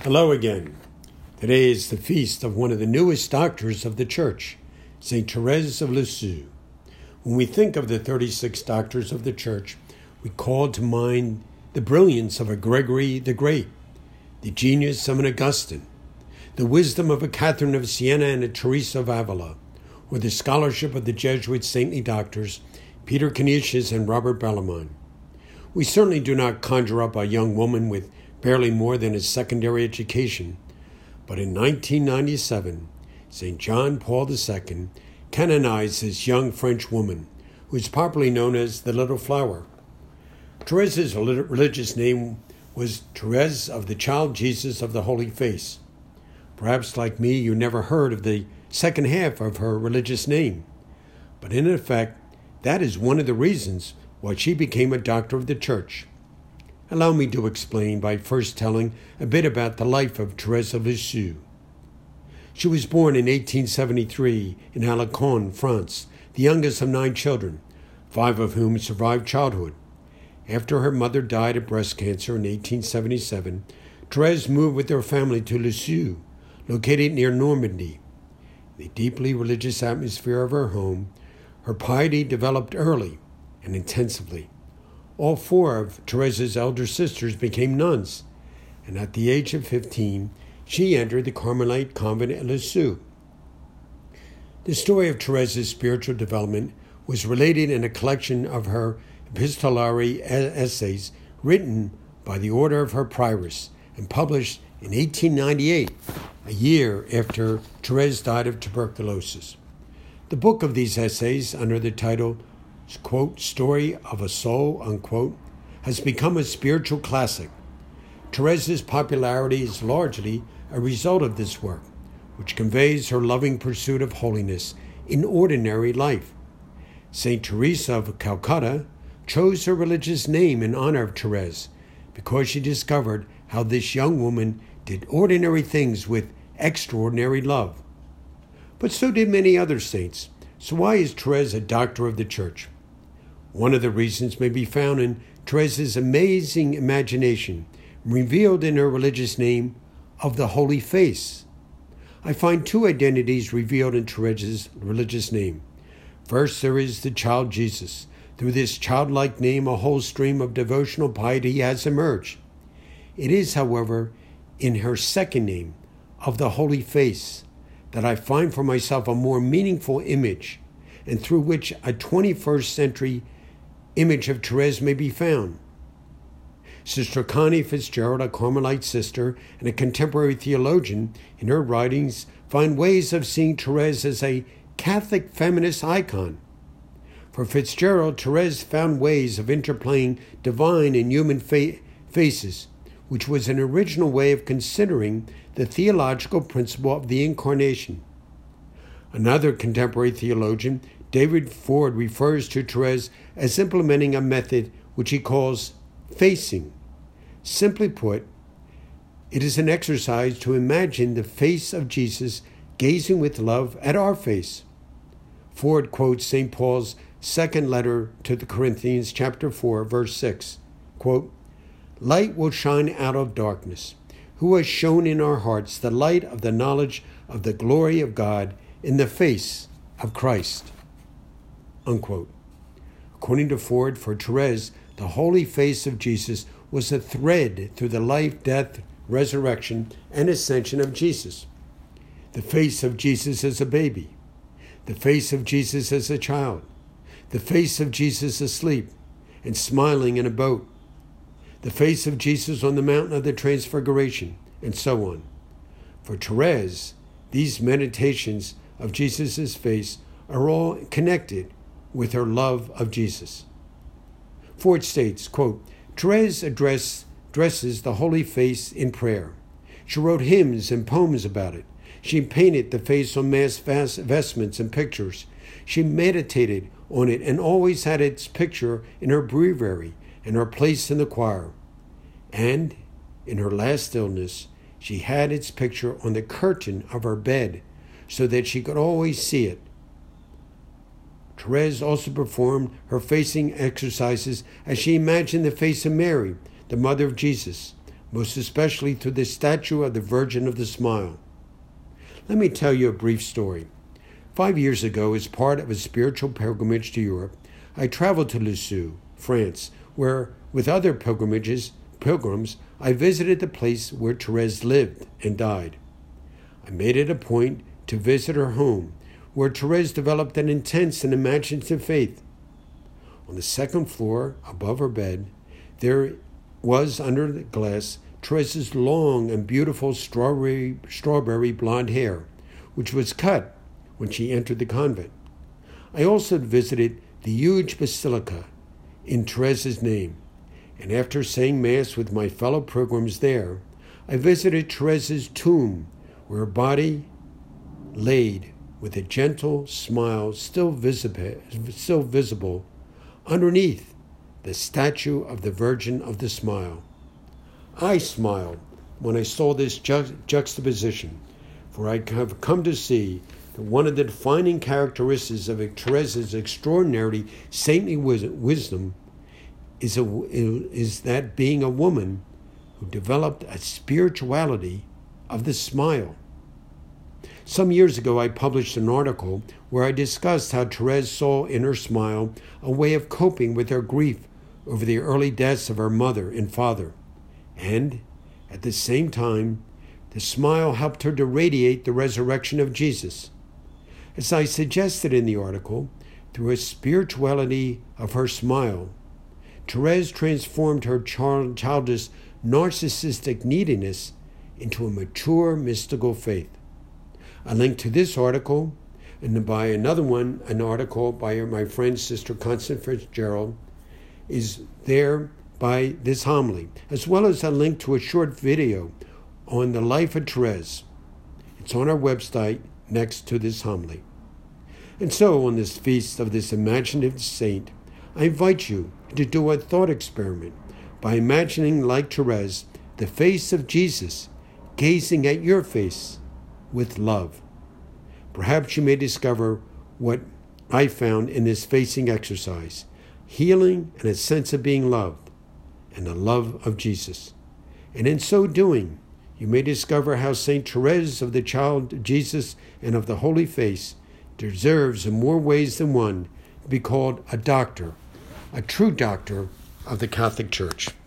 Hello again. Today is the feast of one of the newest doctors of the Church, St. Therese of Lisieux. When we think of the 36 doctors of the Church, we call to mind the brilliance of a Gregory the Great, the genius of an Augustine, the wisdom of a Catherine of Siena and a Teresa of Avila, or the scholarship of the Jesuit saintly doctors Peter Canisius and Robert Bellarmine. We certainly do not conjure up a young woman with barely more than a secondary education, but in 1997, St. John Paul II canonized this young French woman, who is popularly known as the Little Flower. Therese's religious name was Therese of the Child Jesus of the Holy Face. Perhaps, like me, you never heard of the second half of her religious name, but in effect, that is one of the reasons why she became a doctor of the Church. Allow me to explain by first telling a bit about the life of Therese of Lisieux. She was born in 1873 in Alençon, France, the youngest of 9 children, 5 of whom survived childhood. After her mother died of breast cancer in 1877, Therese moved with her family to Lisieux, located near Normandy. In the deeply religious atmosphere of her home, her piety developed early and intensively. All 4 of Therese's elder sisters became nuns, and at the age of 15, she entered the Carmelite convent at Lisieux. The story of Therese's spiritual development was related in a collection of her epistolary essays written by the order of her prioress and published in 1898, a year after Therese died of tuberculosis. The book of these essays, under the title, quote, Story of a Soul, unquote, has become a spiritual classic. Therese's popularity is largely a result of this work, which conveys her loving pursuit of holiness in ordinary life. St. Teresa of Calcutta chose her religious name in honor of Therese because she discovered how this young woman did ordinary things with extraordinary love. But so did many other saints. So why is Therese a doctor of the Church? One of the reasons may be found in Therese's amazing imagination, revealed in her religious name of the Holy Face. I find 2 identities revealed in Therese's religious name. First, there is the child Jesus. Through this childlike name, a whole stream of devotional piety has emerged. It is, however, in her second name, of the Holy Face, that I find for myself a more meaningful image, and through which a 21st century image of Therese may be found. Sister Connie Fitzgerald, a Carmelite sister and a contemporary theologian, in her writings find ways of seeing Therese as a Catholic feminist icon. For Fitzgerald, Therese found ways of interplaying divine and human faces, which was an original way of considering the theological principle of the Incarnation. Another contemporary theologian, David Ford, refers to Therese as implementing a method which he calls facing. Simply put, it is an exercise to imagine the face of Jesus gazing with love at our face. Ford quotes St. Paul's second letter to the Corinthians, chapter 4, verse 6, quote, Light will shine out of darkness, who has shown in our hearts the light of the knowledge of the glory of God in the face of Christ. Unquote. According to Ford, for Therese, the holy face of Jesus was a thread through the life, death, resurrection, and ascension of Jesus. The face of Jesus as a baby, the face of Jesus as a child, the face of Jesus asleep and smiling in a boat, the face of Jesus on the mountain of the Transfiguration, and so on. For Therese, these meditations of Jesus' face are all connected with her love of Jesus. Ford states, quote, Therese addresses the Holy Face in prayer. She wrote hymns and poems about it. She painted the face on mass vestments and pictures. She meditated on it and always had its picture in her breviary and her place in the choir. And in her last illness, she had its picture on the curtain of her bed so that she could always see it. Therese also performed her facing exercises as she imagined the face of Mary, the mother of Jesus, most especially through the statue of the Virgin of the Smile. Let me tell you a brief story. 5 years ago, as part of a spiritual pilgrimage to Europe, I traveled to Lisieux, France, where, with other pilgrims, I visited the place where Therese lived and died. I made it a point to visit her home, where Therese developed an intense and imaginative faith. On the second floor, above her bed, there was, under the glass, Therese's long and beautiful strawberry blonde hair, which was cut when she entered the convent. I also visited the huge basilica in Therese's name, and after saying Mass with my fellow pilgrims there, I visited Therese's tomb, where her body laid with a gentle smile still visible underneath the statue of the Virgin of the Smile. I smiled when I saw this juxtaposition, for I have come to see that one of the defining characteristics of Therese's extraordinary saintly wisdom is that being a woman who developed a spirituality of the smile. Some years ago, I published an article where I discussed how Therese saw in her smile a way of coping with her grief over the early deaths of her mother and father. And, at the same time, the smile helped her to radiate the resurrection of Jesus. As I suggested in the article, through a spirituality of her smile, Therese transformed her childish, narcissistic neediness into a mature, mystical faith. A link to this article, and by another one, an article by my friend Sister Constance Fitzgerald, is there by this homily, as well as a link to a short video on the life of Therese. It's on our website next to this homily. And so, on this feast of this imaginative saint, I invite you to do a thought experiment by imagining, like Therese, the face of Jesus gazing at your face with love. Perhaps you may discover what I found in this facing exercise: healing and a sense of being loved, and the love of Jesus. And in so doing, you may discover how St. Therese of the Child Jesus and of the Holy Face deserves in more ways than one to be called a doctor, a true doctor of the Catholic Church.